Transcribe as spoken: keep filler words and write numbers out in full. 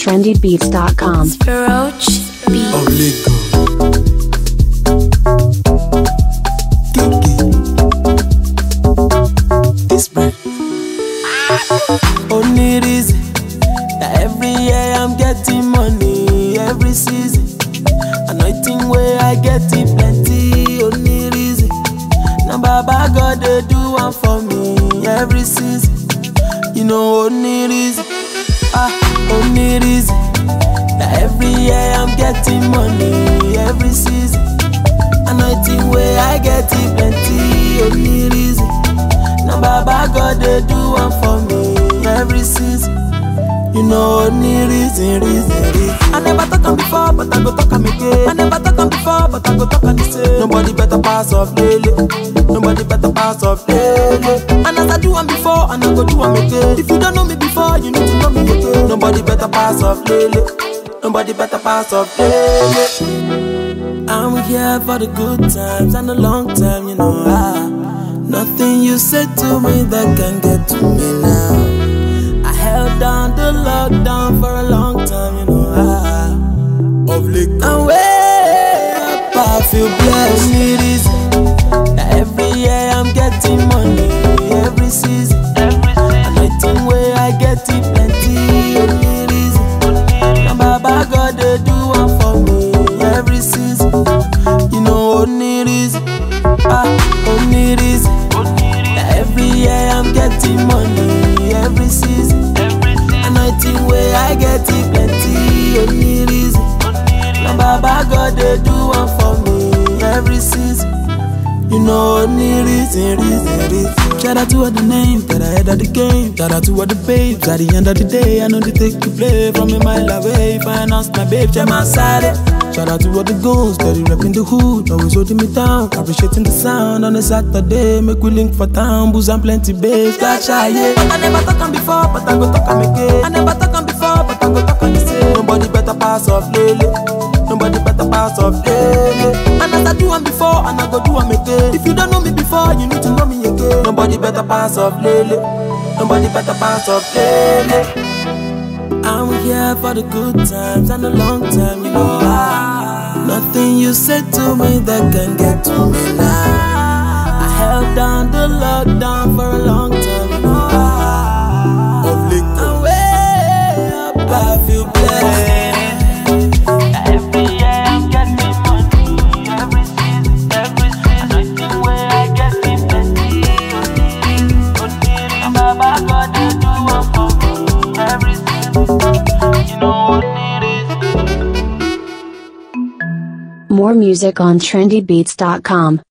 trendy beats dot com. Roach Beats. Of Lagos. This bread. Only reason that every year I'm getting money, every season. Anointing where I get it plenty. Only reason now Baba God they do one for me every season. You know only reason, ah only reason that every year I'm getting money, every season. Anointing where I get it plenty. Only reason now Baba God they do one for me every season. You know only reason, reason, reason. I never talk on before, but I go talk on again. I never talk on before, but I go talk on the same. Nobody better pass off daily. Nobody better pass off daily. And as I do one before, and I go do one again. If you don't know me before, you need to know me again. Nobody better pass off daily. Nobody better pass off daily. I'm here for the good times and the long time, you know. Ah, nothing you said to me that can get to me now. I held down the lockdown for a long time, you know. Ah, of Lagos. And way up, I feel blessed. Only reason that every year I'm getting money, every season. Anointing where I get it plenty. Only reason now Baba God they do one for me every season. You know only reason, ah only reason that every year I'm getting money, every season. Anointing where I get it plenty. Only reason now Baba God they do one for me every season. You know only reason, reason, reason. Shout out to all the names that I had of the game. Shout out to all the babes at the end of the day. I know they take to play from a mile away. If I announce my babe, check my side. Shout out to all the goons that they repping the hood, always holding me down, appreciating the sound on a Saturday. Make we link for town, booze and plenty babes like shy, yeah. But I never talk on before, but I go talk on again. I never talk on before, but I go talk on the same. Nobody better pass off lately. Nobody better pass off lately. And as I do one before, and I go do one again. If you don't know me before, you need to know me again. Nobody better pass off lately. Nobody better pass off lately. I'm here for the good times and the long time, you know. Ah, nothing you said to me that can get to me now. I held down the lockdown for a long time, you know. Ah, of Lagos. And way up, I feel blessed. Every year I'm getting money, every season, every season. Anointing where I get it plenty. And Baba God they do one for me every season. You know what it is. More music on trendy beats dot com.